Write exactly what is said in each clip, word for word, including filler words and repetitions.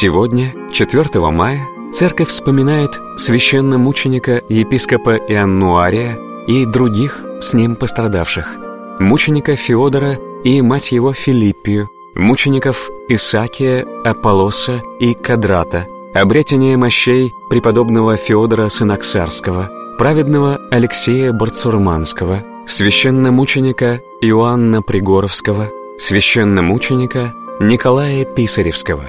Сегодня, четвёртого мая, Церковь вспоминает священномученика епископа Ианнуария и других с ним пострадавших, мученика Феодора и мать его Филиппию, мучеников Исаакия, Аполлоса и Кадрата, обретение мощей преподобного Феодора Сыноксарского, праведного Алексея Барцурманского, священномученика Иоанна Пригоровского, священномученика Николая Писаревского.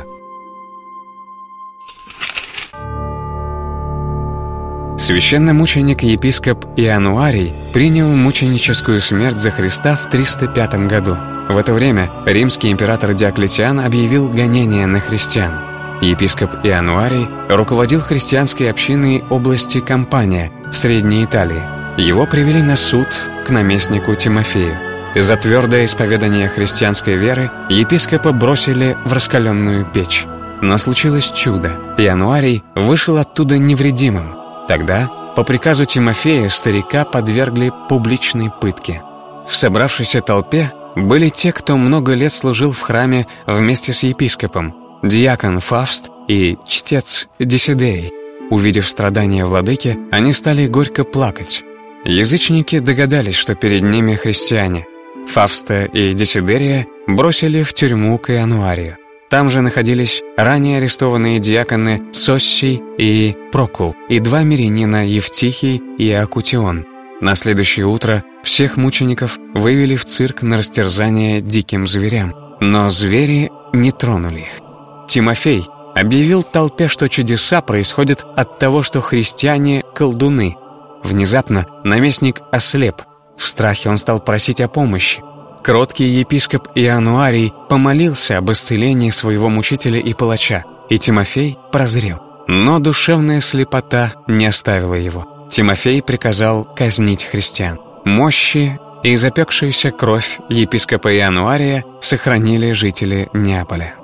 Священномученик-епископ Ианнуарий принял мученическую смерть за Христа в триста пятом году. В это время римский император Диоклетиан объявил гонения на христиан. Епископ Ианнуарий руководил христианской общиной области Кампания в Средней Италии. Его привели на суд к наместнику Тимофею. За твердое исповедание христианской веры епископа бросили в раскаленную печь. Но случилось чудо. Ианнуарий вышел оттуда невредимым. Тогда, по приказу Тимофея, старика подвергли публичной пытке. В собравшейся толпе были те, кто много лет служил в храме вместе с епископом, диакон Фавст и чтец Десидерий. Увидев страдания владыки, они стали горько плакать. Язычники догадались, что перед ними христиане. Фавста и Десидерия бросили в тюрьму к Ианнуарию. Там же находились ранее арестованные диаконы Соссий и Прокул и два мирянина Евтихий и Акутион. На следующее утро всех мучеников вывели в цирк на растерзание диким зверям, но звери не тронули их. Тимофей объявил толпе, что чудеса происходят от того, что христиане – колдуны. Внезапно наместник ослеп. В страхе он стал просить о помощи. Кроткий епископ Ианнуарий помолился об исцелении своего мучителя и палача, и Тимофей прозрел. Но душевная слепота не оставила его. Тимофей приказал казнить христиан. Мощи и запекшаяся кровь епископа Ианнуария сохранили жители Неаполя.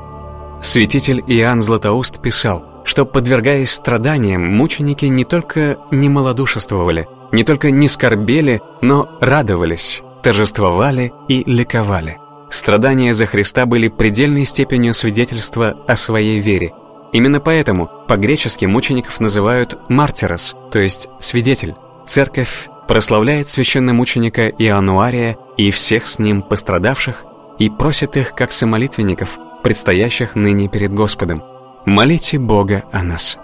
Святитель Иоанн Златоуст писал, что, подвергаясь страданиям, мученики не только не малодушествовали, не только не скорбели, но радовались, торжествовали и ликовали. Страдания за Христа были предельной степенью свидетельства о своей вере. Именно поэтому по-гречески мучеников называют «мартирос», то есть «свидетель». Церковь прославляет священномученика Ианнуария и всех с ним пострадавших и просит их, как самолитвенников, предстоящих ныне перед Господом: молите Бога о нас.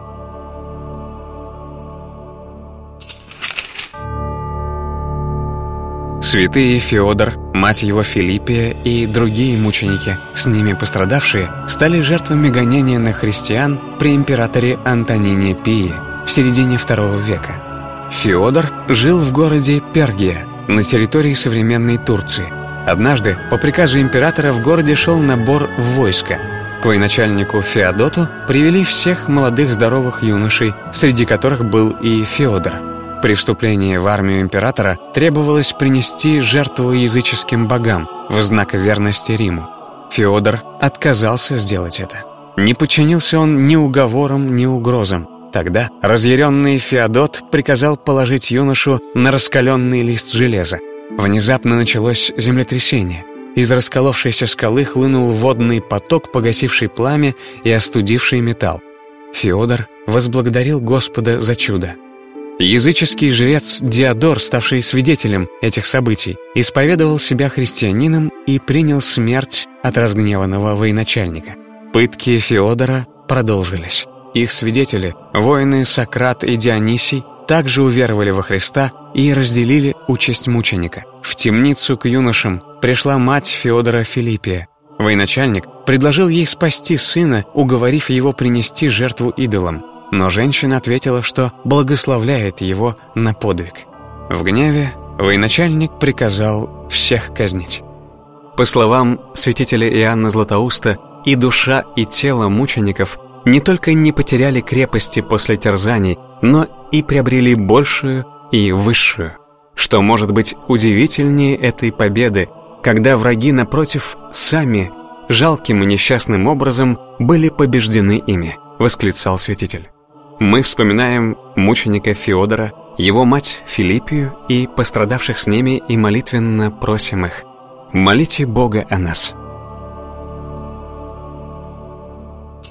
Святые Феодор, мать его Филиппия и другие мученики, с ними пострадавшие, стали жертвами гонения на христиан при императоре Антонине Пии в середине второго века. Феодор жил в городе Пергия, на территории современной Турции. Однажды, по приказу императора, в городе шел набор в войско. К военачальнику Феодоту привели всех молодых здоровых юношей, среди которых был и Феодор. При вступлении в армию императора требовалось принести жертву языческим богам в знак верности Риму. Феодор отказался сделать это. Не подчинился он ни уговорам, ни угрозам. Тогда разъяренный Феодот приказал положить юношу на раскаленный лист железа. Внезапно началось землетрясение. Из расколовшейся скалы хлынул водный поток, погасивший пламя и остудивший металл. Феодор возблагодарил Господа за чудо. Языческий жрец Диодор, ставший свидетелем этих событий, исповедовал себя христианином и принял смерть от разгневанного военачальника. Пытки Феодора продолжились. Их свидетели, воины Сократ и Дионисий, также уверовали во Христа и разделили участь мученика. В темницу к юношам пришла мать Феодора Филиппия. Военачальник предложил ей спасти сына, уговорив его принести жертву идолам. Но женщина ответила, что благословляет его на подвиг. В гневе военачальник приказал всех казнить. По словам святителя Иоанна Златоуста, и душа, и тело мучеников не только не потеряли крепости после терзаний, но и приобрели большую и высшую. Что может быть удивительнее этой победы, когда враги, напротив, сами жалким и несчастным образом были побеждены ими, восклицал святитель. Мы вспоминаем мученика Феодора, его мать Филиппию и пострадавших с ними и молитвенно просим их: молите Бога о нас.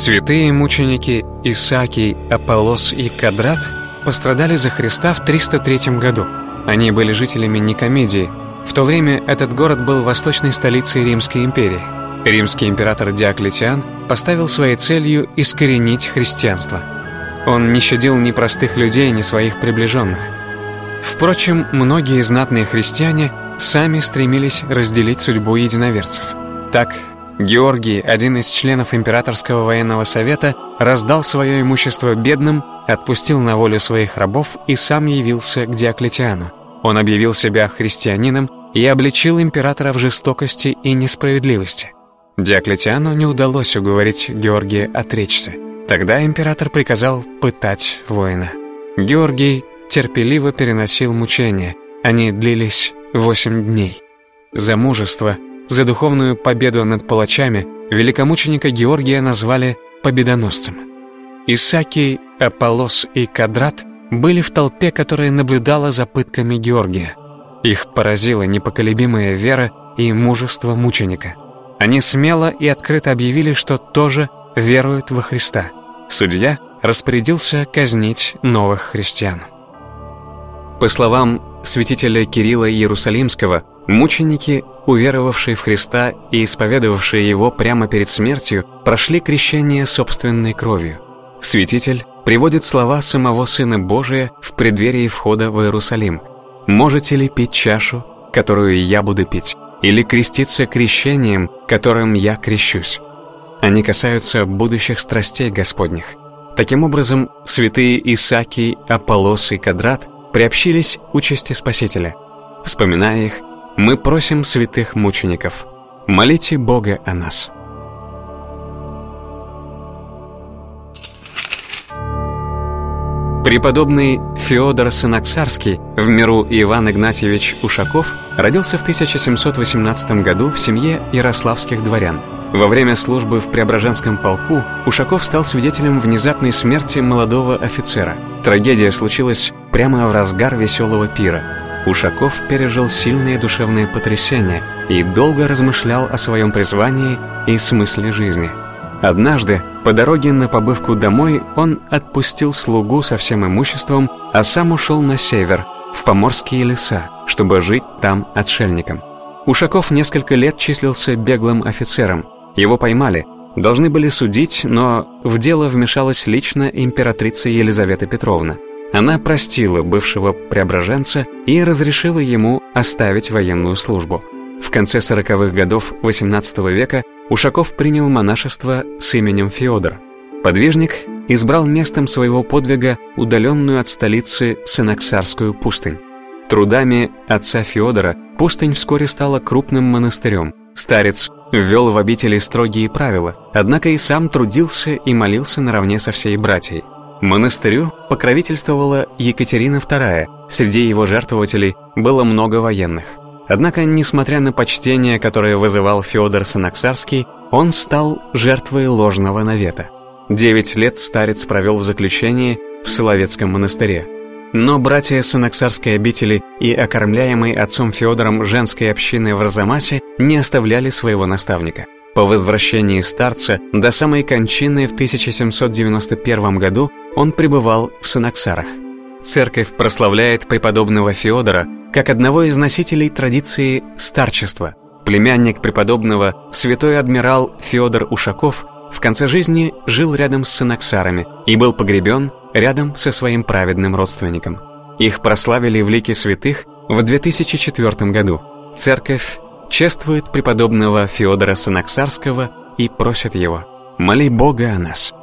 Святые мученики Исаакий, Аполлос и Кадрат пострадали за Христа в триста третьем году. Они были жителями Никомедии. В то время этот город был восточной столицей Римской империи. Римский император Диоклетиан поставил своей целью искоренить христианство. Он не щадил ни простых людей, ни своих приближенных. Впрочем, многие знатные христиане сами стремились разделить судьбу единоверцев. Так, Георгий, один из членов императорского военного совета, раздал свое имущество бедным, отпустил на волю своих рабов и сам явился к Диоклетиану. Он объявил себя христианином и обличил императора в жестокости и несправедливости. Диоклетиану не удалось уговорить Георгия отречься. Тогда император приказал пытать воина. Георгий терпеливо переносил мучения. Они длились восемь дней. За мужество, за духовную победу над палачами великомученика Георгия назвали победоносцем. Исаакий, Аполлос и Кадрат были в толпе, которая наблюдала за пытками Георгия. Их поразила непоколебимая вера и мужество мученика. Они смело и открыто объявили, что тоже веруют во Христа. Судья распорядился казнить новых христиан. По словам святителя Кирилла Иерусалимского, мученики, уверовавшие в Христа и исповедовавшие Его прямо перед смертью, прошли крещение собственной кровью. Святитель приводит слова самого Сына Божия в преддверии входа в Иерусалим. «Можете ли пить чашу, которую я буду пить, или креститься крещением, которым я крещусь?» Они касаются будущих страстей Господних. Таким образом, святые Исаакий, Аполлос и Кадрат приобщились к участи Спасителя. Вспоминая их, мы просим святых мучеников: молите Бога о нас. Преподобный Феодор Сыноксарский, в миру Иван Игнатьевич Ушаков, родился в тысяча семьсот восемнадцатом году в семье ярославских дворян. Во время службы в Преображенском полку Ушаков стал свидетелем внезапной смерти молодого офицера. Трагедия случилась прямо в разгар веселого пира. Ушаков пережил сильные душевные потрясения и долго размышлял о своем призвании и смысле жизни. Однажды, по дороге на побывку домой, он отпустил слугу со всем имуществом, а сам ушел на север, в поморские леса, чтобы жить там отшельником. Ушаков несколько лет числился беглым офицером. Его поймали, должны были судить, но в дело вмешалась лично императрица Елизавета Петровна. Она простила бывшего преображенца и разрешила ему оставить военную службу. В конце сороковых годов восемнадцатого века Ушаков принял монашество с именем Феодор. Подвижник избрал местом своего подвига удаленную от столицы Сыноксарскую пустынь. Трудами отца Феодора пустынь вскоре стала крупным монастырем. Старец ввел в обители строгие правила, однако и сам трудился и молился наравне со всей братьей. Монастырю покровительствовала Екатерина вторая, среди его жертвователей было много военных. Однако, несмотря на почтение, которое вызывал Феодор Сыноксарский, он стал жертвой ложного навета. Девять лет старец провел в заключении в Соловецком монастыре. Но братья Сыноксарской обители и окормляемой отцом Феодором женской общины в Арзамасе не оставляли своего наставника. По возвращении старца до самой кончины в тысяча семьсот девяносто первом году он пребывал в Сыноксарах. Церковь прославляет преподобного Феодора как одного из носителей традиции старчества. Племянник преподобного, святой адмирал Феодор Ушаков, в конце жизни жил рядом с Сыноксарами и был погребен рядом со своим праведным родственником. Их прославили в лике святых в две тысячи четвёртом году. Церковь чествует преподобного Феодора Сыноксарского и просит его: «Моли Бога о нас».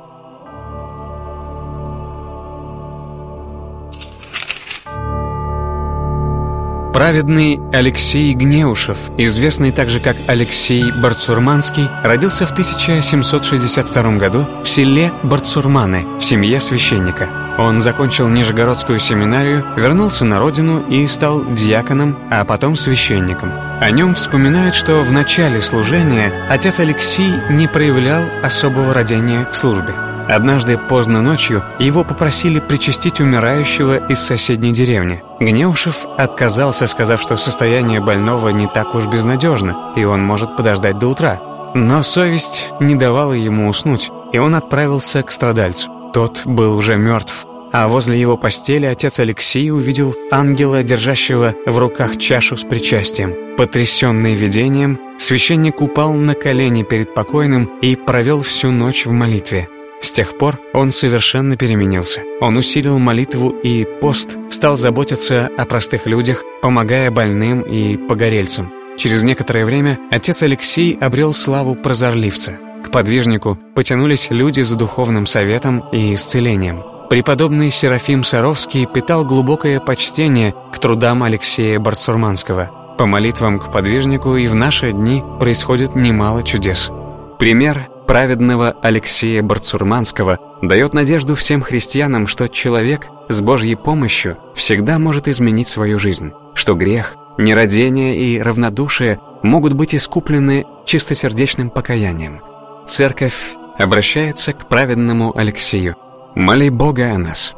Праведный Алексей Гнеушев, известный также как Алексей Барцурманский, родился в тысяча семьсот шестьдесят втором году в селе Барцурманы в семье священника. Он закончил Нижегородскую семинарию, вернулся на родину и стал диаконом, а потом священником. О нем вспоминают, что в начале служения отец Алексей не проявлял особого рвения к службе. Однажды поздно ночью его попросили причастить умирающего из соседней деревни. Гнеушев отказался, сказав, что состояние больного не так уж безнадежно, и он может подождать до утра. Но совесть не давала ему уснуть. и он отправился к страдальцу. Тот был уже мертв, а возле его постели отец Алексий увидел ангела, держащего в руках чашу с причастием. Потрясенный видением, священник упал на колени перед покойным и провел всю ночь в молитве. С тех пор он совершенно переменился. Он усилил молитву и пост, стал заботиться о простых людях, помогая больным и погорельцам. Через некоторое время отец Алексий обрел славу прозорливца. К подвижнику потянулись люди за духовным советом и исцелением. Преподобный Серафим Саровский питал глубокое почтение к трудам Алексея Барцурманского. По молитвам к подвижнику и в наши дни происходит немало чудес. Пример праведного Алексея Барцурманского дает надежду всем христианам, что человек с Божьей помощью всегда может изменить свою жизнь, что грех, нерадение и равнодушие могут быть искуплены чистосердечным покаянием. Церковь обращается к праведному Алексею: «Моли Бога о нас».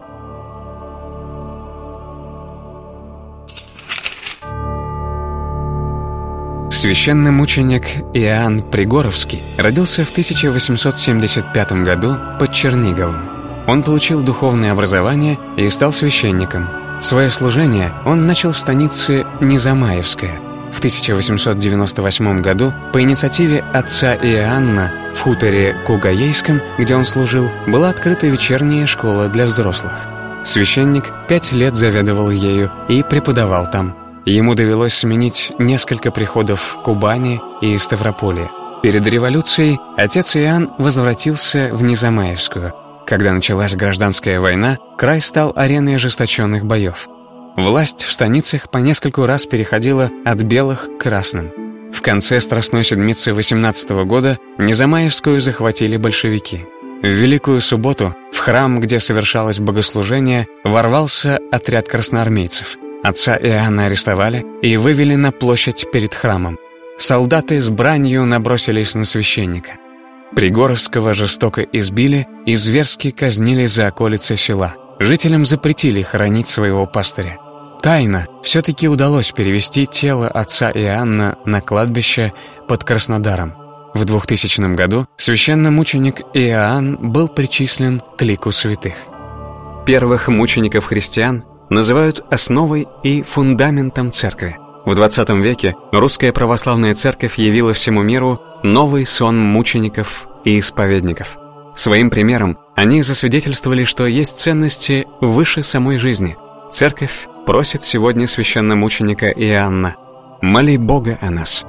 Священномученик Иоанн Пригоровский родился в тысяча восемьсот семьдесят пятом году под Черниговым. Он получил духовное образование и стал священником. Свое служение он начал в станице Незамаевская. В тысяча восемьсот девяносто восьмом году по инициативе отца Иоанна в хуторе Кугаейском, где он служил, была открыта вечерняя школа для взрослых. Священник пять лет заведовал ею и преподавал там. Ему довелось сменить несколько приходов в Кубани и Ставрополье. Перед революцией отец Иоанн возвратился в Незамаевскую. Когда началась гражданская война, край стал ареной ожесточенных боев. Власть в станицах по нескольку раз переходила от белых к красным. В конце Страстной Седмицы восемнадцатого года Незамаевскую захватили большевики. В Великую Субботу в храм, где совершалось богослужение, ворвался отряд красноармейцев. Отца Иоанна арестовали и вывели на площадь перед храмом. Солдаты с бранью набросились на священника. Пригоровского жестоко избили и зверски казнили за околицы села. Жителям запретили хоронить своего пастыря. Тайно все-таки удалось перевести тело отца Иоанна на кладбище под Краснодаром. В двухтысячном году священномученик Иоанн был причислен к лику святых. Первых мучеников христиан называют основой и фундаментом церкви. В двадцатом веке русская православная церковь явила всему миру новый сон мучеников и исповедников. Своим примером они засвидетельствовали, что есть ценности выше самой жизни. Церковь просит сегодня священномученика Иоанна: «Моли Бога о нас».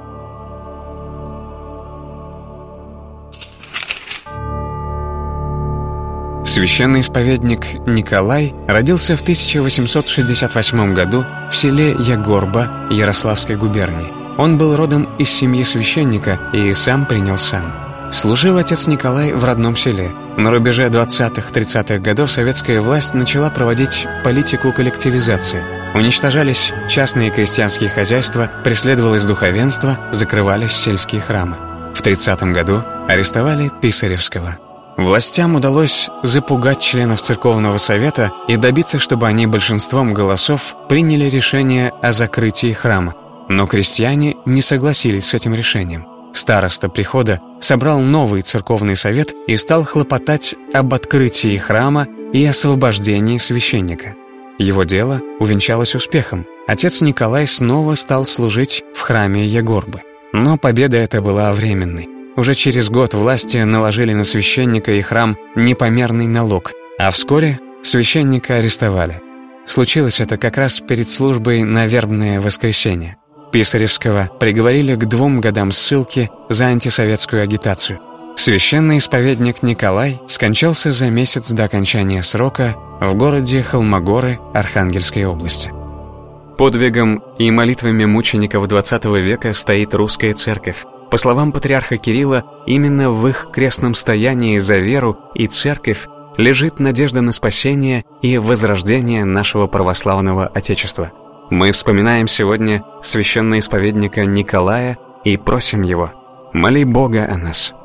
Священный исповедник Николай родился в тысяча восемьсот шестьдесят восьмом году в селе Ягорба Ярославской губернии. Он был родом из семьи священника и сам принял сан. Служил отец Николай в родном селе. На рубеже двадцатых-тридцатых годов советская власть начала проводить политику коллективизации. Уничтожались частные крестьянские хозяйства, преследовалось духовенство, закрывались сельские храмы. В тридцатом году арестовали Писаревского. Властям удалось запугать членов церковного совета и добиться, чтобы они большинством голосов приняли решение о закрытии храма. Но крестьяне не согласились с этим решением. Староста прихода собрал новый церковный совет и стал хлопотать об открытии храма и освобождении священника. Его дело увенчалось успехом. Отец Николай снова стал служить в храме Егорбы. Но победа эта была временной. Уже через год власти наложили на священника и храм непомерный налог, а вскоре священника арестовали. Случилось это как раз перед службой на вербное воскресенье. Писаревского приговорили к двум годам ссылки за антисоветскую агитацию. Священный исповедник Николай скончался за месяц до окончания срока в городе Холмогоры Архангельской области. Подвигом и молитвами мучеников двадцатого века стоит русская церковь. По словам патриарха Кирилла, именно в их крестном стоянии за веру и церковь лежит надежда на спасение и возрождение нашего православного Отечества. Мы вспоминаем сегодня священноисповедника Николая и просим его: «Моли Бога о нас».